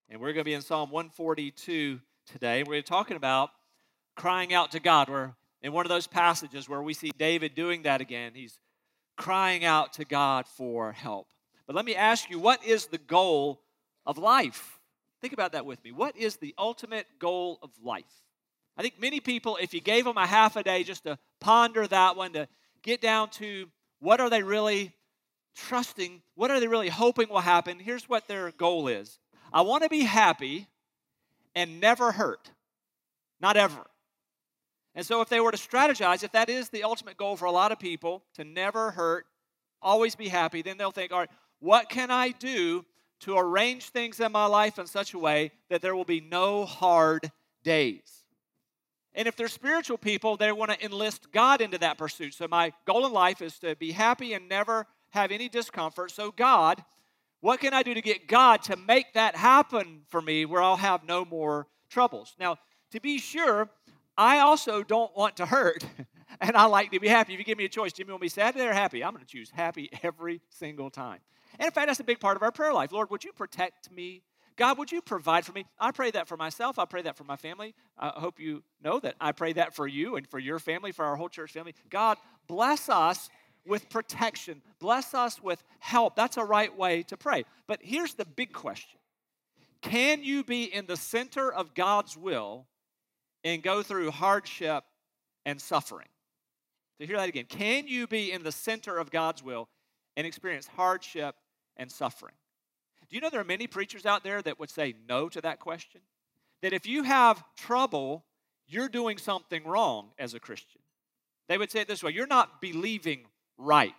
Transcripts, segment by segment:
And we're going to be in Psalm 142 today. We're talking about crying out to God. We're in one of those passages where we see David doing that again. He's crying out to God for help. But let me ask you, what is the goal of life? Think about that with me. What is the ultimate goal of life? I think many people, if you gave them a half a day just to ponder that one, to get down to what are they really trusting, what are they really hoping will happen, here's what their goal is. I want to be happy and never hurt. Not ever. And so if they were to strategize, if that is the ultimate goal for a lot of people, to never hurt, always be happy, then they'll think, all right, what can I do to arrange things in my life in such a way that there will be no hard days? And if they're spiritual people, they want to enlist God into that pursuit. So my goal in life is to be happy and never have any discomfort. So God, what can I do to get God to make that happen for me where I'll have no more troubles? Now, to be sure, I also don't want to hurt, and I like to be happy. If you give me a choice, Jimmy, want to be sad or happy? I'm going to choose happy every single time. And in fact, that's a big part of our prayer life. Lord, would you protect me? God, would you provide for me? I pray that for myself. I pray that for my family. I hope you know that I pray that for you and for your family, for our whole church family. God, bless us with protection. Bless us with help. That's a right way to pray. But here's the big question. Can you be in the center of God's will and go through hardship and suffering? So hear that again. Can you be in the center of God's will and experience hardship and suffering? Do you know there are many preachers out there that would say no to that question? That if you have trouble, you're doing something wrong as a Christian. They would say it this way, you're not believing right.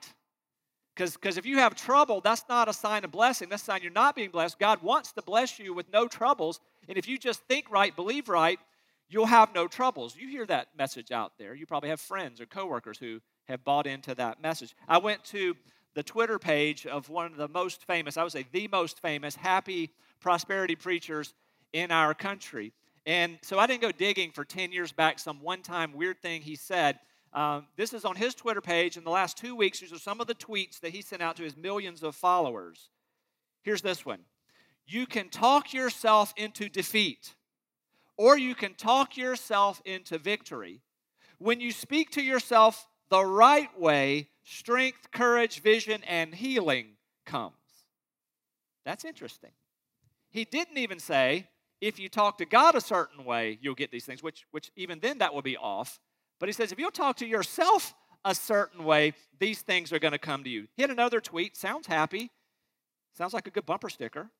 Because if you have trouble, that's not a sign of blessing. That's a sign you're not being blessed. God wants to bless you with no troubles. And if you just think right, believe right, you'll have no troubles. You hear that message out there. You probably have friends or coworkers who have bought into that message. I went to the Twitter page of one of the most famous, I would say the most famous, happy prosperity preachers in our country. And so I didn't go digging for 10 years back, some one-time weird thing he said. This is on his Twitter page. In the last 2 weeks, these are some of the tweets that he sent out to his millions of followers. Here's this one. You can talk yourself into defeat, or you can talk yourself into victory. When you speak to yourself the right way, strength, courage, vision, and healing comes. That's interesting. He didn't even say, if you talk to God a certain way, you'll get these things, which even then that will be off. But he says, if you'll talk to yourself a certain way, these things are going to come to you. He had another tweet, sounds happy, sounds like a good bumper sticker.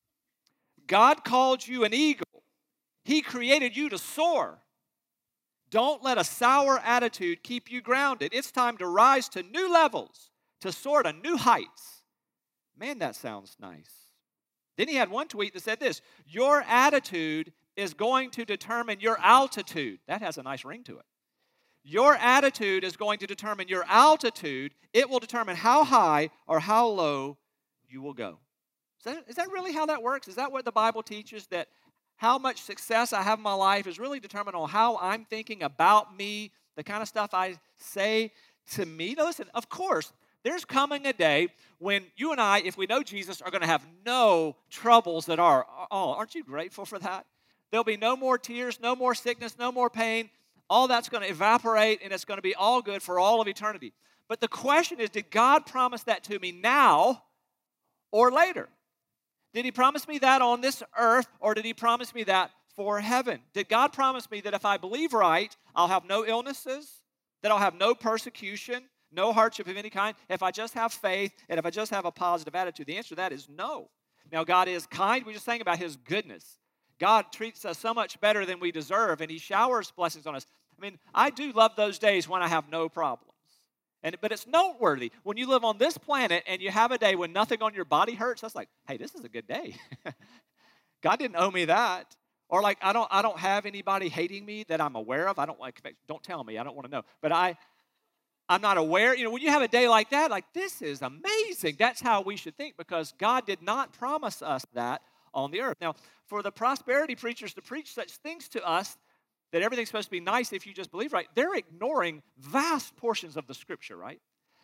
God called you an eagle. He created you to soar. Don't let a sour attitude keep you grounded. It's time to rise to new levels, to soar to new heights. Man, that sounds nice. Then he had one tweet that said this, your attitude is going to determine your altitude. That has a nice ring to it. Your attitude is going to determine your altitude. It will determine how high or how low you will go. Is that really how that works? Is that what the Bible teaches, that how much success I have in my life is really determined on how I'm thinking about me, the kind of stuff I say to me? Now listen, of course, there's coming a day when you and I, if we know Jesus, are going to have no troubles at all. Aren't you grateful for that? There'll be no more tears, no more sickness, no more pain. All that's going to evaporate, and it's going to be all good for all of eternity. But the question is, did God promise that to me now or later? Did he promise me that on this earth, or did he promise me that for heaven? Did God promise me that if I believe right, I'll have no illnesses, that I'll have no persecution, no hardship of any kind, if I just have faith and if I just have a positive attitude? The answer to that is no. Now, God is kind. We just sang about his goodness. God treats us so much better than we deserve, and he showers blessings on us. I mean, I do love those days when I have no problems. But it's noteworthy. When you live on this planet and you have a day when nothing on your body hurts, that's like, hey, this is a good day. God didn't owe me that. Or like, I don't have anybody hating me that I'm aware of. Don't tell me. I don't want to know. But I'm not aware. You know, when you have a day like that, like, this is amazing. That's how we should think, because God did not promise us that on the earth. Now, for the prosperity preachers to preach such things to us, that everything's supposed to be nice if you just believe right, they're ignoring vast portions of the Scripture, right?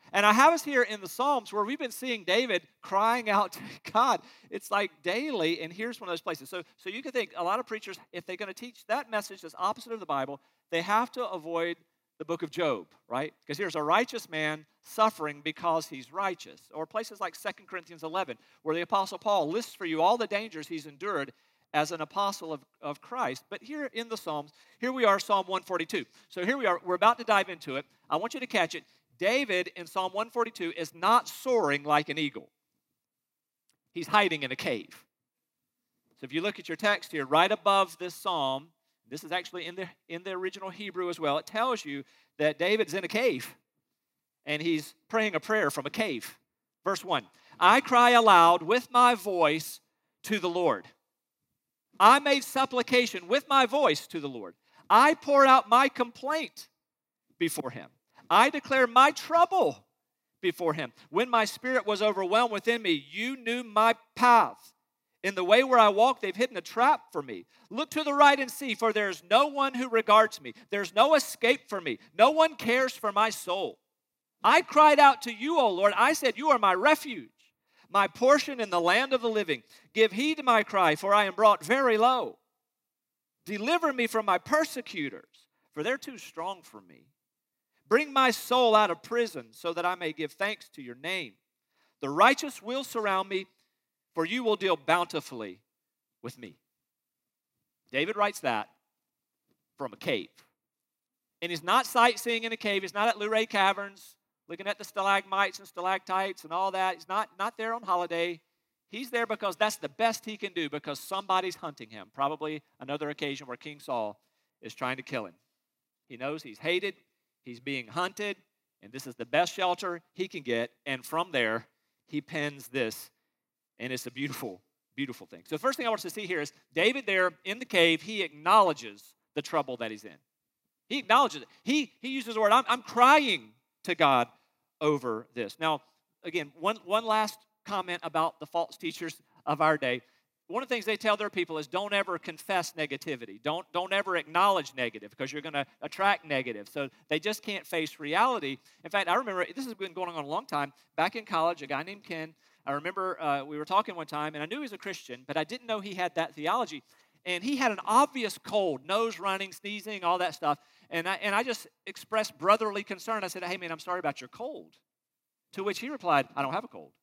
And I have us here in the Psalms where we've been seeing David crying out to God. It's like daily, and here's one of those places. So you can think a lot of preachers, if they're going to teach that message that's opposite of the Bible, they have to avoid the book of Job, right? Because here's a righteous man suffering because he's righteous. Or places like 2 Corinthians 11, where the Apostle Paul lists for you all the dangers he's endured as an apostle of Christ. But here in the Psalms, here we are, Psalm 142. So here we are. We're about to dive into it. I want you to catch it. David in Psalm 142 is not soaring like an eagle. He's hiding in a cave. So if you look at your text here, right above this psalm, this is actually in the original Hebrew as well, it tells you that David's in a cave, and he's praying a prayer from a cave. Verse 1, I cry aloud with my voice to the Lord. I made supplication with my voice to the Lord. I poured out my complaint before him. I declare my trouble before him. When my spirit was overwhelmed within me, you knew my path. In the way where I walk, they've hidden a trap for me. Look to the right and see, for there's no one who regards me. There's no escape for me. No one cares for my soul. I cried out to you, O Lord. I said, you are my refuge, my portion in the land of the living. Give heed to my cry, for I am brought very low. Deliver me from my persecutors, for they're too strong for me. Bring my soul out of prison so that I may give thanks to your name. The righteous will surround me, for you will deal bountifully with me. David writes that from a cave. And he's not sightseeing in a cave. He's not at Luray Caverns looking at the stalagmites and stalactites and all that. He's not there on holiday. He's there because that's the best he can do, because somebody's hunting him. Probably another occasion where King Saul is trying to kill him. He knows he's hated. He's being hunted, and this is the best shelter he can get. And from there, he pens this, and it's a beautiful, beautiful thing. So the first thing I want us to see here is David there in the cave, he acknowledges the trouble that he's in. He acknowledges it. He uses the word, I'm crying to God over this. Now, again, one last comment about the false teachers of our day. One of the things they tell their people is don't ever confess negativity. Don't ever acknowledge negative, because you're going to attract negative. So they just can't face reality. In fact, I remember, this has been going on a long time. Back in college, a guy named Ken, I remember we were talking one time, and I knew he was a Christian, but I didn't know he had that theology. And he had an obvious cold, nose running, sneezing, all that stuff. And I just expressed brotherly concern. I said, hey, man, I'm sorry about your cold. To which he replied, I don't have a cold.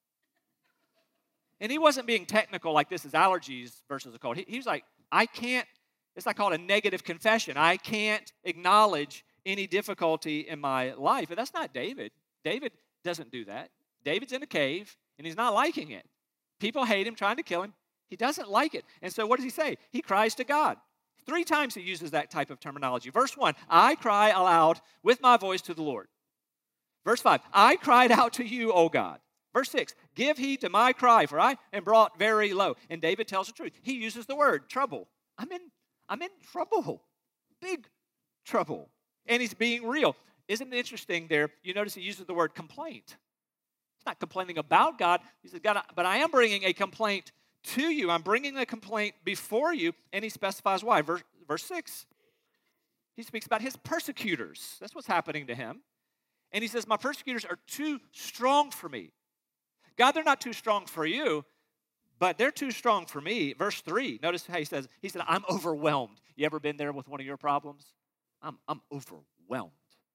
And he wasn't being technical like this is allergies versus a cold. He was like, I can't, it's like called a negative confession. I can't acknowledge any difficulty in my life. And that's not David. David doesn't do that. David's in a cave, and he's not liking it. People hate him, trying to kill him. He doesn't like it. And so what does he say? He cries to God. 3 times he uses that type of terminology. Verse 1, I cry aloud with my voice to the Lord. Verse 5, I cried out to you, O God. Verse 6, give heed to my cry, for I am brought very low. And David tells the truth. He uses the word trouble. I'm in trouble, big trouble. And he's being real. Isn't it interesting there? You notice he uses the word complaint. He's not complaining about God. He says, God, but I am bringing a complaint to you. I'm bringing a complaint before you. And he specifies why. Verse 6, he speaks about his persecutors. That's what's happening to him. And he says, my persecutors are too strong for me. God, they're not too strong for you, but they're too strong for me. Verse 3, notice how he said, I'm overwhelmed. You ever been there with one of your problems? I'm overwhelmed.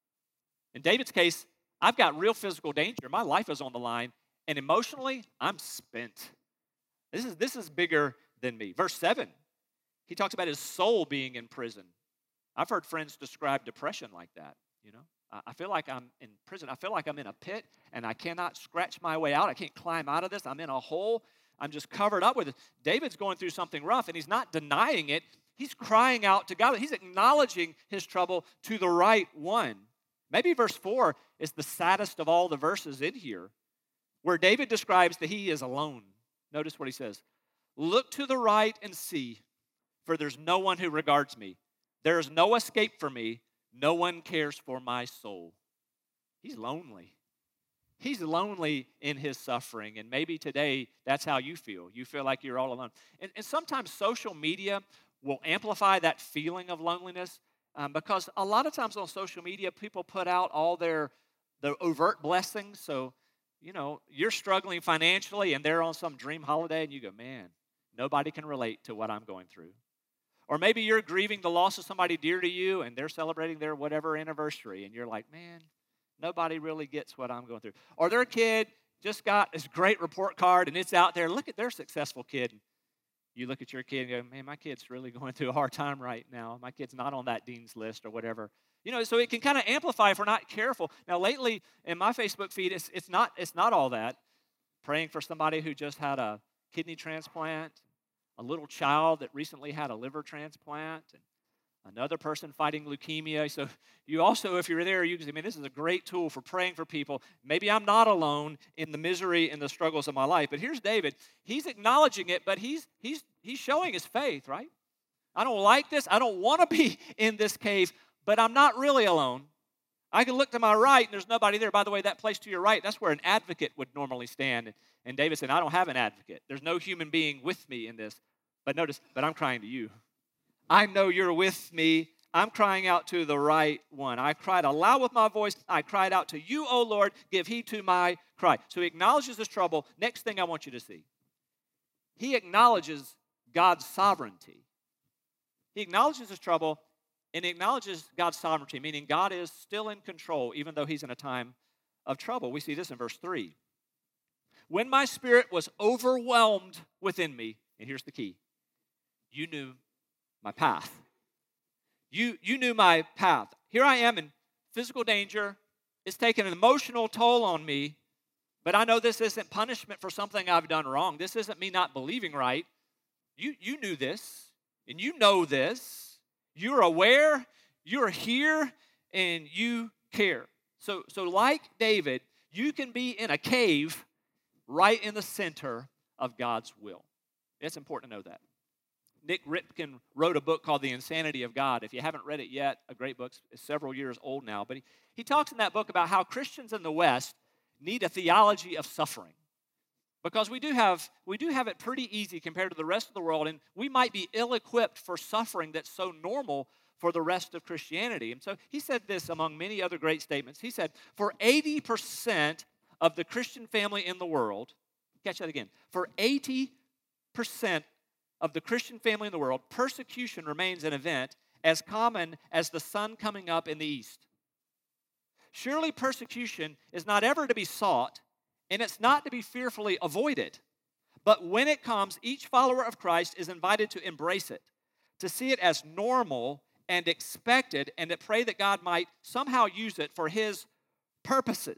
In David's case, I've got real physical danger. My life is on the line, and emotionally, I'm spent. This is bigger than me. Verse 7, he talks about his soul being in prison. I've heard friends describe depression like that, you know. I feel like I'm in prison. I feel like I'm in a pit, and I cannot scratch my way out. I can't climb out of this. I'm in a hole. I'm just covered up with it. David's going through something rough, and he's not denying it. He's crying out to God. He's acknowledging his trouble to the right one. Maybe verse 4 is the saddest of all the verses in here, where David describes that he is alone. Notice what he says. Look to the right and see, for there's no one who regards me. There is no escape for me. No one cares for my soul. He's lonely. He's lonely in his suffering, and maybe today that's how you feel. You feel like you're all alone. And sometimes social media will amplify that feeling of loneliness because a lot of times on social media, people put out all their the overt blessings. So, you're struggling financially and they're on some dream holiday and you go, man, nobody can relate to what I'm going through. Or maybe you're grieving the loss of somebody dear to you and they're celebrating their whatever anniversary and you're like, man, nobody really gets what I'm going through. Or their kid just got this great report card and it's out there. Look at their successful kid. You look at your kid and go, man, my kid's really going through a hard time right now. My kid's not on that dean's list or whatever. So it can kind of amplify if we're not careful. Now, lately in my Facebook feed, it's not all that. Praying for somebody who just had a kidney transplant, a little child that recently had a liver transplant, and another person fighting leukemia. So you also, if you're there, you can say, man, this is a great tool for praying for people. Maybe I'm not alone in the misery and the struggles of my life. But here's David. He's acknowledging it, but he's showing his faith, right? I don't like this. I don't want to be in this cave, but I'm not really alone. I can look to my right and there's nobody there. By the way, that place to your right, that's where an advocate would normally stand. And David said, I don't have an advocate. There's no human being with me in this. But notice, but I'm crying to you. I know you're with me. I'm crying out to the right one. I cried aloud with my voice. I cried out to you, O Lord. Give heed to my cry. So he acknowledges his trouble. Next thing I want you to see. He acknowledges God's sovereignty. He acknowledges his trouble and he acknowledges God's sovereignty, meaning God is still in control even though he's in a time of trouble. We see this in verse 3. When my spirit was overwhelmed within me, and here's the key, you knew my path. You knew my path. Here I am in physical danger. It's taken an emotional toll on me, but I know this isn't punishment for something I've done wrong. This isn't me not believing right. You knew this, and you know this. You're aware, you're here, and you care. So like David, you can be in a cave right in the center of God's will. It's important to know that. Nick Ripken wrote a book called The Insanity of God. If you haven't read it yet, a great book. It's several years old now. But he talks in that book about how Christians in the West need a theology of suffering. Because we do have it pretty easy compared to the rest of the world, and we might be ill-equipped for suffering that's so normal for the rest of Christianity. And so he said this among many other great statements. He said, for 80% of the Christian family in the world, catch that again, for 80% of the Christian family in the world, persecution remains an event as common as the sun coming up in the east. Surely persecution is not ever to be sought, and it's not to be fearfully avoided. But when it comes, each follower of Christ is invited to embrace it, to see it as normal and expected, and to pray that God might somehow use it for his purposes.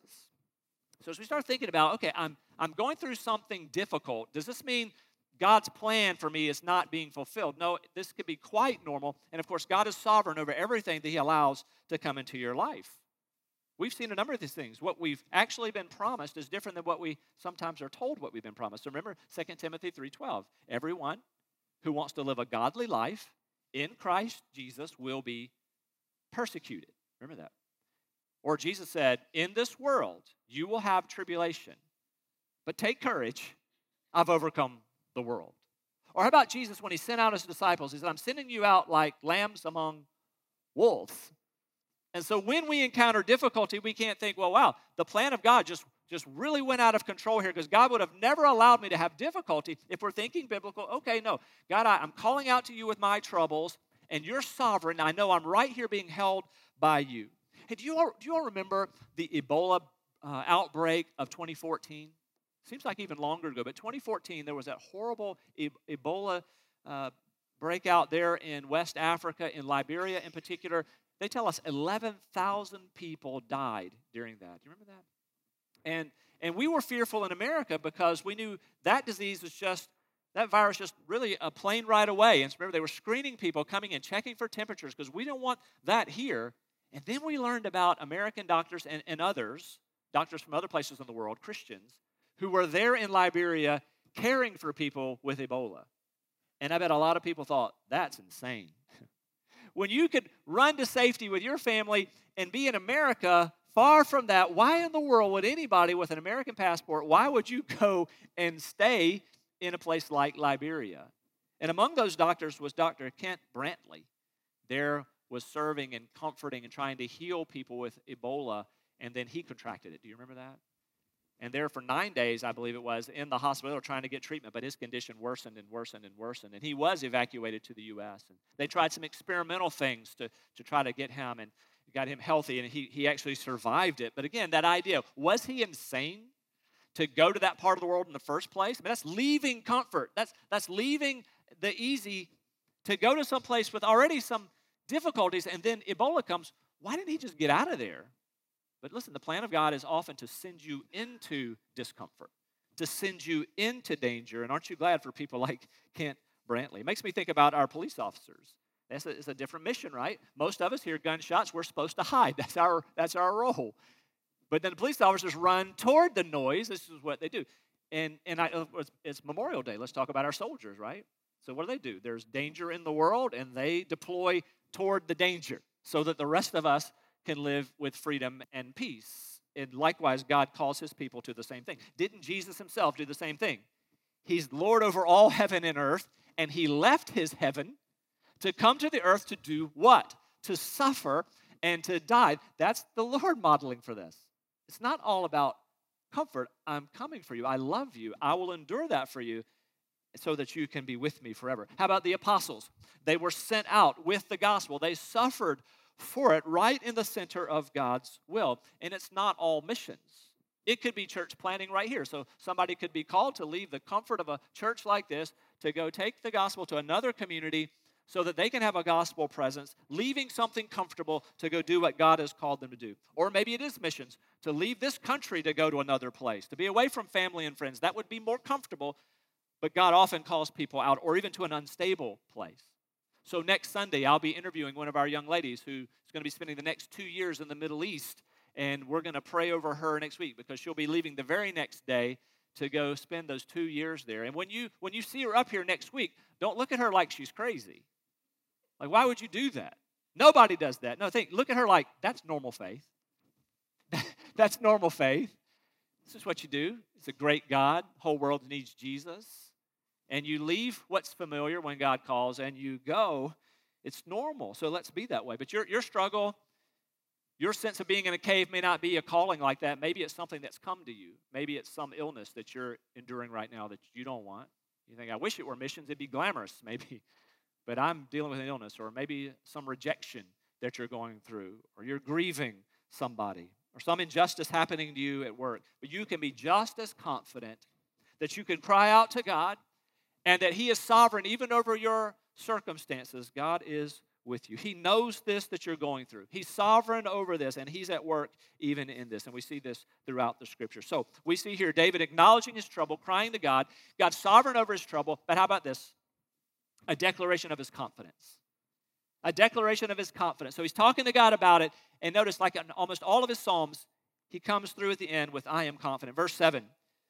So as we start thinking about, okay, I'm going through something difficult, does this mean God's plan for me is not being fulfilled? No, this could be quite normal. And of course, God is sovereign over everything that he allows to come into your life. We've seen a number of these things. What we've actually been promised is different than what we sometimes are told what we've been promised. So remember 2 Timothy 3:12. Everyone who wants to live a godly life in Christ Jesus will be persecuted. Remember that. Or Jesus said, in this world you will have tribulation, but take courage, I've overcome the world. Or how about Jesus when he sent out his disciples? He said, I'm sending you out like lambs among wolves. And so when we encounter difficulty, we can't think, well, wow, the plan of God just really went out of control here because God would have never allowed me to have difficulty. If we're thinking biblical, okay, no. God, I'm calling out to you with my troubles, and you're sovereign. I know I'm right here being held by you. Hey, do you all remember the Ebola outbreak of 2014? Seems like even longer ago, but 2014, there was that horrible Ebola breakout there in West Africa, in Liberia in particular. They tell us 11,000 people died during that. Do you remember that? And we were fearful in America because we knew that disease was that virus just really a plane ride away. And remember, they were screening people coming in, checking for temperatures because we don't want that here. And then we learned about American doctors and others, doctors from other places in the world, Christians, who were there in Liberia caring for people with Ebola. And I bet a lot of people thought, that's insane. When you could run to safety with your family and be in America, far from that, why in the world would anybody with an American passport, why would you go and stay in a place like Liberia? And among those doctors was Dr. Kent Brantley. There was serving and comforting and trying to heal people with Ebola. and then he contracted it. Do you remember that? And there for 9 days, I believe it was, in the hospital trying to get treatment, but his condition worsened and worsened and worsened, and he was evacuated to the U.S. And they tried some experimental things to try to get him and got him healthy, and he actually survived it. But again, that idea, was he insane to go to that part of the world in the first place? I mean, that's leaving comfort. That's leaving the easy to go to some place with already some difficulties, and then Ebola comes. Why didn't he just get out of there? But listen, the plan of God is often to send you into discomfort, to send you into danger. And aren't you glad for people like Kent Brantley? It makes me think about our police officers. It's a different mission, right? Most of us hear gunshots, we're supposed to hide. That's our role. But then the police officers run toward the noise. This is what they do. And it's Memorial Day. Let's talk about our soldiers, right? So what do? There's danger in the world, and they deploy toward the danger so that the rest of us can live with freedom and peace. And likewise, God calls his people to the same thing. Didn't Jesus himself do the same thing? He's Lord over all heaven and earth, and he left his heaven to come to the earth to do what? To suffer and to die. That's the Lord modeling for this. It's not all about comfort. I'm coming for you. I love you. I will endure that for you so that you can be with me forever. How about the apostles? They were sent out with the gospel. They suffered for it right in the center of God's will. And it's not all missions. It could be church planting right here. So somebody could be called to leave the comfort of a church like this to go take the gospel to another community so that they can have a gospel presence, leaving something comfortable to go do what God has called them to do. Or maybe it is missions, to leave this country to go to another place, to be away from family and friends. That would be more comfortable, but God often calls people out, or even to an unstable place. So next Sunday, I'll be interviewing one of our young ladies who's going to be spending the next 2 years in the Middle East, and we're going to pray over her next week because she'll be leaving the very next day to go spend those 2 years there. And when you see her up here next week, don't look at her like she's crazy. Like, why would you do that? Nobody does that. No, look at her like, that's normal faith. That's normal faith. This is what you do. It's a great God. The whole world needs Jesus. And you leave what's familiar when God calls and you go. It's normal. So let's be that way. But your struggle, your sense of being in a cave may not be a calling like that. Maybe it's something that's come to you. Maybe it's some illness that you're enduring right now that you don't want. You think, I wish it were missions. It'd be glamorous, maybe. But I'm dealing with an illness, or maybe some rejection that you're going through, or you're grieving somebody, or some injustice happening to you at work. But you can be just as confident that you can cry out to God and that he is sovereign even over your circumstances. God is with you. He knows this that you're going through. He's sovereign over this, and he's at work even in this. And we see this throughout the scripture. So we see here David acknowledging his trouble, crying to God. God's sovereign over his trouble. But how about this? A declaration of his confidence. A declaration of his confidence. So he's talking to God about it. And notice, like in almost all of his Psalms, he comes through at the end with, I am confident. Verse 7,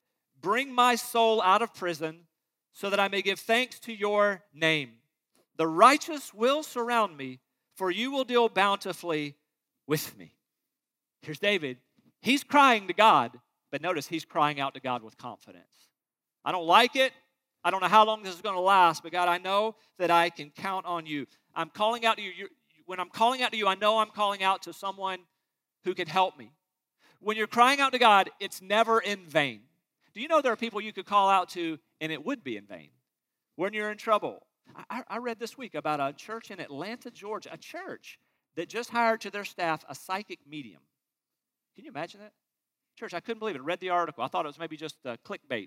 bring my soul out of prison so that I may give thanks to your name. The righteous will surround me, for you will deal bountifully with me. Here's David. He's crying to God, but notice he's crying out to God with confidence. I don't like it. I don't know how long this is going to last, but God, I know that I can count on you. I'm calling out to you. When I'm calling out to you, I know I'm calling out to someone who can help me. When you're crying out to God, it's never in vain. Do you know there are people you could call out to and it would be in vain? When you're in trouble. I read this week about a church in Atlanta, Georgia, a church that just hired to their staff a psychic medium. Can you imagine that? Church, I couldn't believe it. I read the article. I thought it was maybe just clickbait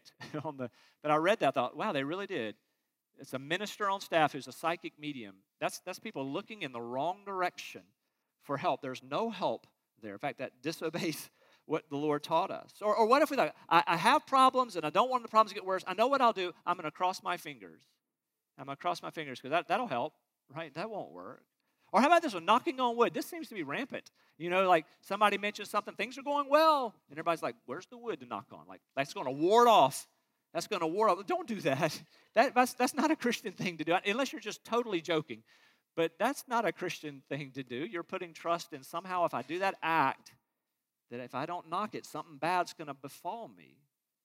but I read that. I thought, wow, they really did. It's a minister on staff who's a psychic medium. That's people looking in the wrong direction for help. There's no help there. In fact, that disobeys what the Lord taught us. Or what if we thought, I have problems and I don't want the problems to get worse. I know what I'll do. I'm going to cross my fingers. I'm going to cross my fingers because that'll help, right? That won't work. Or how about this one, knocking on wood? This seems to be rampant. You know, like somebody mentions something, things are going well, and everybody's like, where's the wood to knock on? Like, that's going to ward off. That's going to ward off. Don't do that. That's not a Christian thing to do, unless you're just totally joking. But that's not a Christian thing to do. You're putting trust in somehow if I do that act, that if I don't knock it, something bad's going to befall me.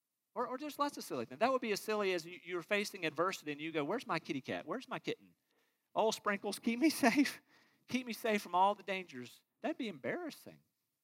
Or just lots of silly things. That would be as silly as you're facing adversity and you go, where's my kitty cat? Where's my kitten? Oh, Sprinkles, keep me safe. Keep me safe from all the dangers. That'd be embarrassing.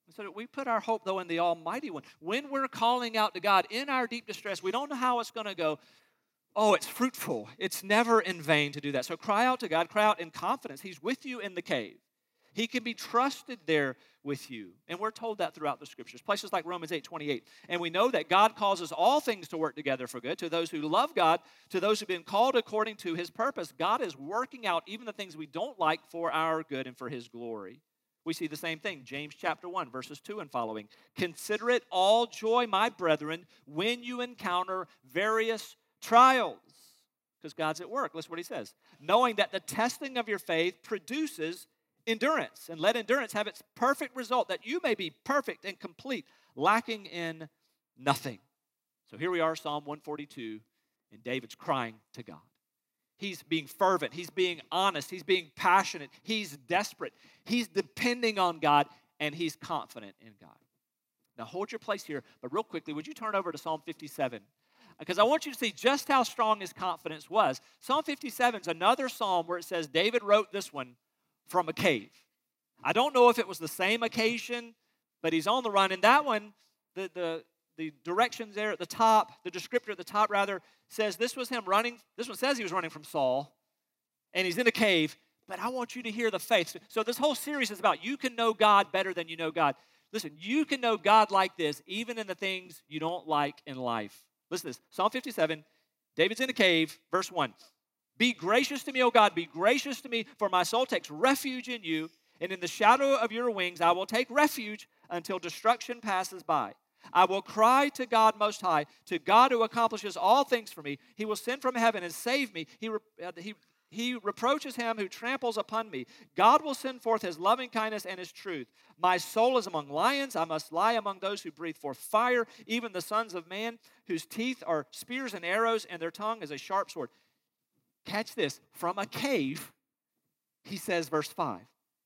So we put our hope, though, in the Almighty One. When we're calling out to God in our deep distress, we don't know how it's going to go. Oh, it's fruitful. It's never in vain to do that. So cry out to God. Cry out in confidence. He's with you in the cave. He can be trusted there with you. And we're told that throughout the Scriptures. Places like Romans 8:28. And we know that God causes all things to work together for good to those who love God, to those who've been called according to His purpose. God is working out even the things we don't like for our good and for His glory. We see the same thing. James chapter 1, verses 2 and following. Consider it all joy, my brethren, when you encounter various trials. Because God's at work. Listen what He says. Knowing that the testing of your faith produces endurance, and let endurance have its perfect result, that you may be perfect and complete, lacking in nothing. So here we are, Psalm 142, and David's crying to God. He's being fervent, he's being honest, he's being passionate, he's desperate, he's depending on God, and he's confident in God. Now hold your place here, but real quickly, would you turn over to Psalm 57? Because I want you to see just how strong his confidence was. Psalm 57 is another psalm where it says David wrote this one from a cave. I don't know if it was the same occasion, but he's on the run. And that one, the directions there at the top, the descriptor at the top rather, says this was him running. This one says he was running from Saul, and he's in a cave. But I want you to hear the faith. So this whole series is about you can know God better than you know God. Listen, you can know God like this even in the things you don't like in life. Listen to this. Psalm 57, David's in a cave, verse 1. Be gracious to me, O God, be gracious to me, for my soul takes refuge in you, and in the shadow of your wings I will take refuge until destruction passes by. I will cry to God Most High, to God who accomplishes all things for me. He will send from heaven and save me. He reproaches him who tramples upon me. God will send forth his loving kindness and his truth. My soul is among lions. I must lie among those who breathe forth fire, even the sons of man, whose teeth are spears and arrows, and their tongue is a sharp sword. Catch this. From a cave, he says, verse 5,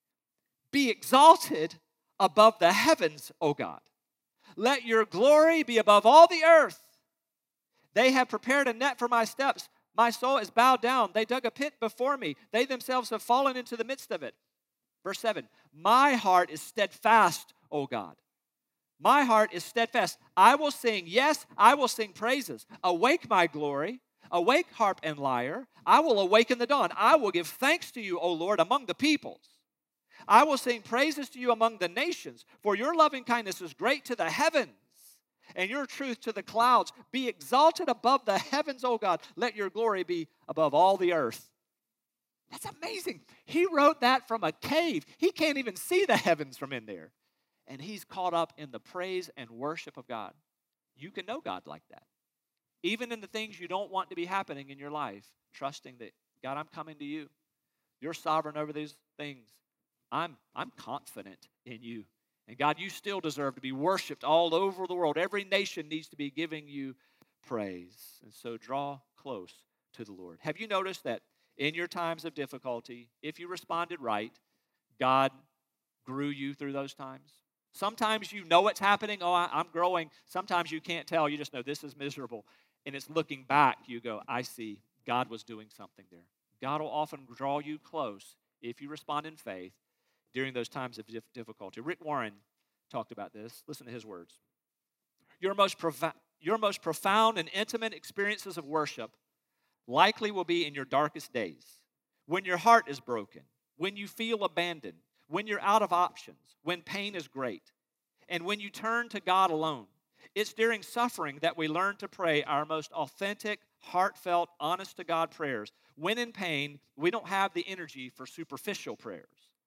be exalted above the heavens, O God. Let your glory be above all the earth. They have prepared a net for my steps. My soul is bowed down. They dug a pit before me. They themselves have fallen into the midst of it. Verse 7, my heart is steadfast, O God. My heart is steadfast. I will sing, yes, I will sing praises. Awake, my glory. Awake, harp and lyre. I will awaken the dawn. I will give thanks to you, O Lord, among the peoples. I will sing praises to you among the nations, for your loving kindness is great to the heavens, and your truth to the clouds. Be exalted above the heavens, O God. Let your glory be above all the earth. That's amazing. He wrote that from a cave. He can't even see the heavens from in there. And he's caught up in the praise and worship of God. You can know God like that. Even in the things you don't want to be happening in your life, trusting that, God, I'm coming to you. You're sovereign over these things. I'm confident in you. And God, you still deserve to be worshiped all over the world. Every nation needs to be giving you praise. And so draw close to the Lord. Have you noticed that in your times of difficulty, if you responded right, God grew you through those times? Sometimes you know it's happening. Oh, I'm growing. Sometimes you can't tell. You just know this is miserable. And it's looking back, you go, I see God was doing something there. God will often draw you close if you respond in faith during those times of difficulty. Rick Warren talked about this. Listen to his words. Your most profound and intimate experiences of worship likely will be in your darkest days, when your heart is broken, when you feel abandoned, when you're out of options, when pain is great, and when you turn to God alone. It's during suffering that we learn to pray our most authentic, heartfelt, honest-to-God prayers. When in pain, we don't have the energy for superficial prayers.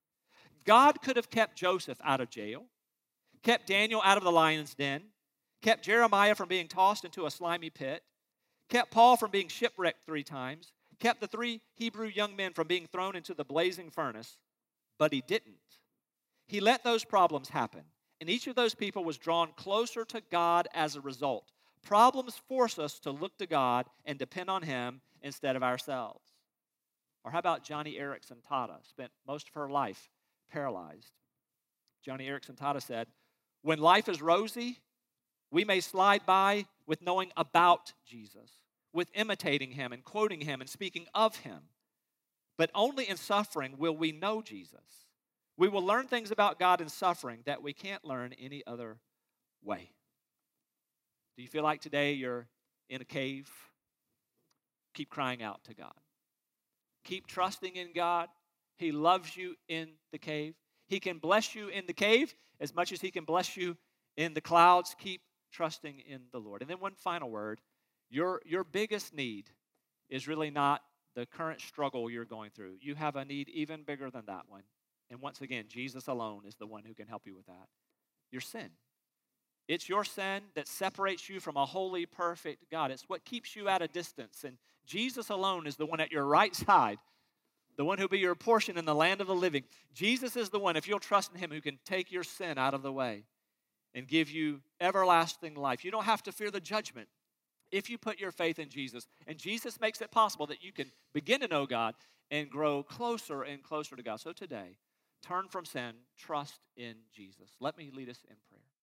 God could have kept Joseph out of jail, kept Daniel out of the lion's den, kept Jeremiah from being tossed into a slimy pit, kept Paul from being shipwrecked 3 times, kept the 3 Hebrew young men from being thrown into the blazing furnace, but he didn't. He let those problems happen. And each of those people was drawn closer to God as a result. Problems force us to look to God and depend on him instead of ourselves. Or how about Johnny Erickson Tata, spent most of her life paralyzed. Johnny Erickson Tata said, when life is rosy, we may slide by with knowing about Jesus, with imitating him and quoting him and speaking of him. But only in suffering will we know Jesus. We will learn things about God in suffering that we can't learn any other way. Do you feel like today you're in a cave? Keep crying out to God. Keep trusting in God. He loves you in the cave. He can bless you in the cave as much as He can bless you in the clouds. Keep trusting in the Lord. And then one final word. Your biggest need is really not the current struggle you're going through. You have a need even bigger than that one. And once again, Jesus alone is the one who can help you with that. Your sin. It's your sin that separates you from a holy, perfect God. It's what keeps you at a distance. And Jesus alone is the one at your right side, the one who'll be your portion in the land of the living. Jesus is the one, if you'll trust in Him, who can take your sin out of the way and give you everlasting life. You don't have to fear the judgment if you put your faith in Jesus. And Jesus makes it possible that you can begin to know God and grow closer and closer to God. So today, turn from sin, trust in Jesus. Let me lead us in prayer.